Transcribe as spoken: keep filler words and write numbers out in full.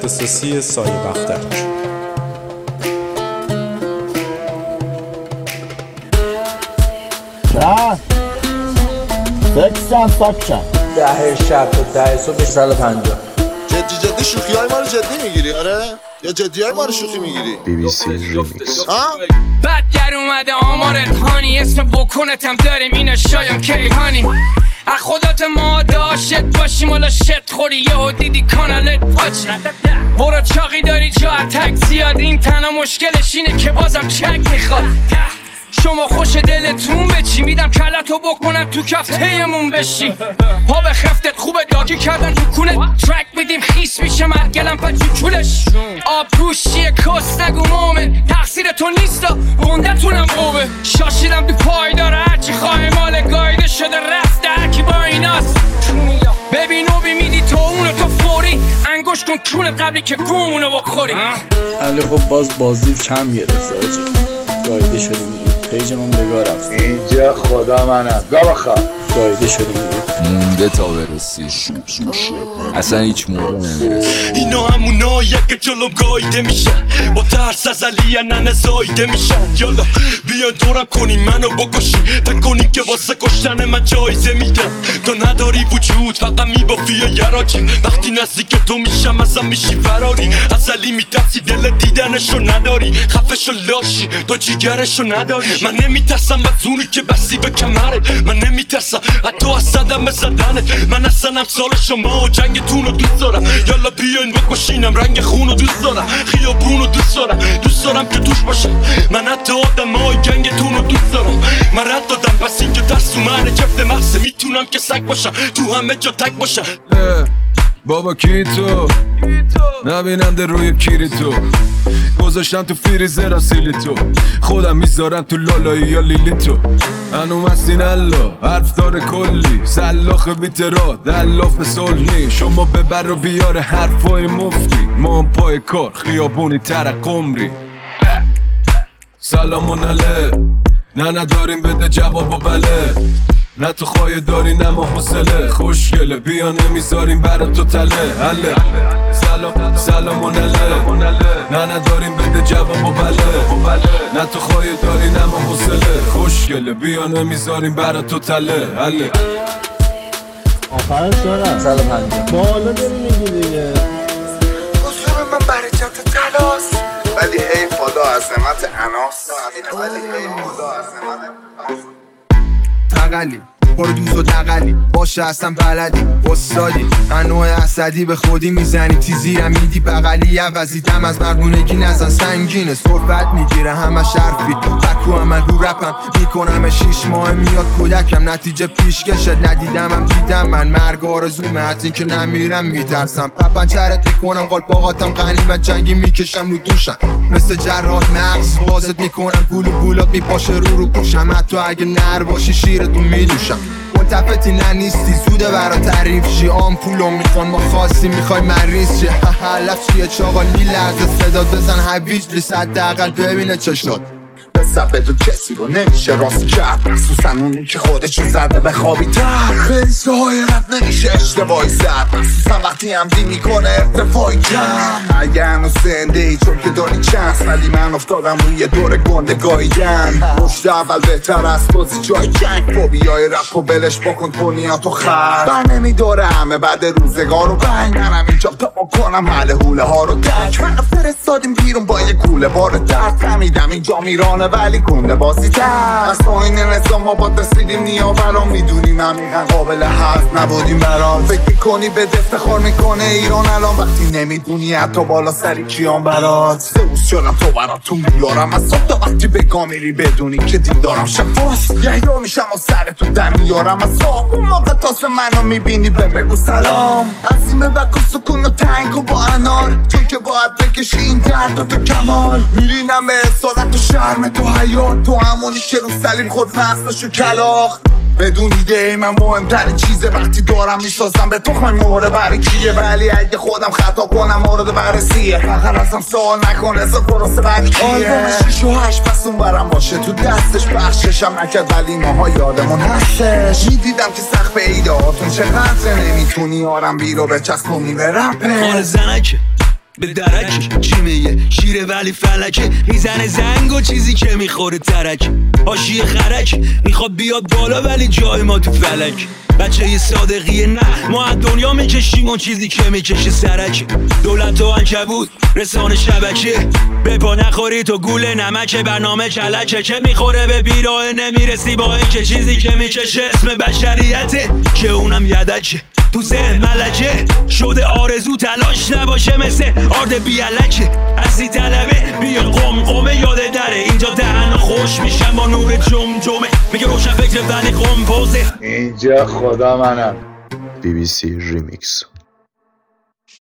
اختصاصی سایه بختک. نه فکسم فکسم ده شب تا ده صبح سال پنجاه. جدی جدی شوخی های ما رو جدی میگیری؟ آره یا جدی های ما رو شوخی میگیری؟ بی بی سی ریمیکس. بعد در اومده آمارت هانی، اسم بکنتم داریم اینه شایان کیهانی. از خودت ما داشت باشیم والا شت خوری یهو دیدی کانالت پاچی. برو چاقی داری جا اتک زیاد، این تنها مشکلش اینه که بازم چک میخواد. شما خوش دلتون بچی، میدم کلتو بکنم تو کفتهمون بشی. پا به خفتت خوبه داگی کردن تو کونه، ترک میدیم خیس میشه مرگلم پا چولش. آب پوشیه کس نگو مومن، تقصیر تو نیستا بوندتونم قوبه. شاشیدم تو پای داره هرچی خواهی مال گایده شده رفته هرکی با ایناست. ببین و بیمیدی تو اونو تو فوری انگوش کن کونت قبلی که گومونو بخوری. علی خب باز بازدید کم گرفته آجی، گایده شده میگی پیج من بگاه رفت اینجا خدا منم گاه بخواه گایده شده میگی مونده تا برسی اصلا هیچ موقع نمیرسی. اینا همونایی که جلوم گایده میشن، با ترس از علی ننه زایده میشن. یالا بیان دورم کنی منو بکشی، فکر کنی که واسه کشتن من جایزه میدم. تو نداری وجود فقط میبافی یا یراجی، وقتی نزدیک تو میشم ازم میشی فراری. از علی میترسی دل دیدنشو نداری، خفشو لاشی تو جیگرشو نداری. من نمیترسم از اونی که بستی به کمرت، من نمیترسم حتی از صدم بزدنت. من اصلا امثال شما و جنگتون رو دوست دارم. یالا بیاین بکشینم رنگ خون رو دوست دارم، خیابون رو دوست دارم، دوست دارم که توش باشم. من حتی آدم های جنگتون رو دوست دارم. من رد دادم پس این که درس اومنه جفت محصه، میتونم که سگ باشم تو همه جا تک باشم. بابا کی تو نبیننده روی کیری تو، گذاشتم تو فریزر سیلی تو، خودم میذارم تو لالایی یا لیلی تو. انو مسین الله حرف داره کلی، سلاخ بیترا دلاف صلحی. شما ببر و بیار حرفای مفتی، ما هم پای کار خیابونی ترق عمری. سلامون عله نه نداریم بده جواب و بله، نه تو خواهی داری نه ما حسله. خوشگله بیا نمیذاریم برا تو تله حله. سلام سلامون عله نه نداریم بده جواب و بله، نه تو خواهی داری نه ما حسله. خوشگله بیا نمیذاریم برا تو تله حله. آخرش دارم سال پنجاه بالا داری میگی دیگه. قصور من برکت تلاس، ولی هی فدا عظمت اناس، ولی هی فدا عظمت تقلی پردوز و تقلی باشه اصلا بلدی استادی. انوع اسدی به خودی میزنی تیزیرم میدی بغلی. عوضیدم از مردونگی نزن سنگینه صحبت میگیره همه شرفی. بکو هم من رو رپم میکنم شیش ماه میاد کودکم، نتیجه پیشکشت ندیدم هم دیدم من. مرگ آرزومه حتی که نمیرم میترسم. پپنچرت میکنم قالپاقاتم غنیمت جنگی میکشم رو دوشم. مثل جراح مغز بازت میکنم گولو گولات میپاشه رو رو پوشم. حتی اگه نر باشی شیرتو میدوشم. ملتفتی نه نیستی زوده برا تعریف شی. آمپولو میخوان ما خواستی میخوای مریض شی. لفت چیه چاقا میلرزه صدات بزن هویج لیست حداقل ببینه چشات. سبه تو کسی رو نمیشه راست کرد، مخصوصا اونی که خودشو زده به خوابی تر. خیلیسته های رد نمیشه اشتباهی زد، مخصوصا وقتی همدی میکنه ارتفاعی کم. اگه هنو زنده ای چون که داری چنس، ولی من افتادم روی دور گنده گاییدن. رشد اول بهتر از بازی جای جنگ، فوبیای رپ و بلش بکن دنیاتو خرد. بر نمیداره همه بعد روزگار رو بنگ، منم اینجا تا کنم حل حوله ها رو دک. من فرستادیم بیرون با یه کوله بار درد، فهمیدم اینجا میرانه ولی کنده بازی تر. از پایین نظام آباد رسیدیم نیاوران، میدونیم عمیقا قابل حرف نبودیم برام. فکر کنی به افتخار میکنه ایران الان، وقتی نمیدونی حتی بالا سری کیان برات. سوز شدم تو براتون بیارم از صبح تا وقتی بگاه میری بدونی که دیدارم شفاست. یهیا میشم و سر تو دم میارم از صبح. اون موقع تاس منو میبینی به بگو سلام. عظیمه بکن سکون و تنگ و با انار، چون که باید بکشی این درد و تو کمال. میرینم به اصالت و شرم تو حیات، تو همونی که رو سلیم خود نصفشو کلاخ. بدون ایده من مهمترین چیزه، وقتی دارم میسازم به تخم مهره برای کیه. ولی اگه خودم خطا کنم مورد بررسیه، فقط ازم سوال نکن ازا درسته بعد کیه. آلبوم شیش و هشت پس اون برم باشه تو دستش، بخششم نکرد ولی ماها یادمون هستش. میدیدم که سخت ایده هاتون چقدر نمیتونی آرم بی رو بچسبونی به رپه. خال زنکه به درک چی میگه شیره ولی فلکه میزنه زنگ و چیزی که میخوره ترک حاشیه خرک میخواد بیاد بالا ولی جای ما تو فلک بچه یه صادقیه نه ما از دنیا میکشیم اون چیزی که میکشه سرک دولت و عنکبوت رسانه شبکه به پا نخوری تو گوله نمکه برنامه کلکه که میخوره به بیراه نمیرسی با این که چیزی که میکشه اسم بشریته که اونم یدکه تو ذهن ملکه شده آرزو تلاش نباشه مثل آرد بیالکه هستی طلبه بیا قم قمه یاده دره اینجا دهن خوش میشن با نور جم جمه میگه روشن فکر ولی قم پوزه اینجا خدا منم بی بی سی ریمیکس.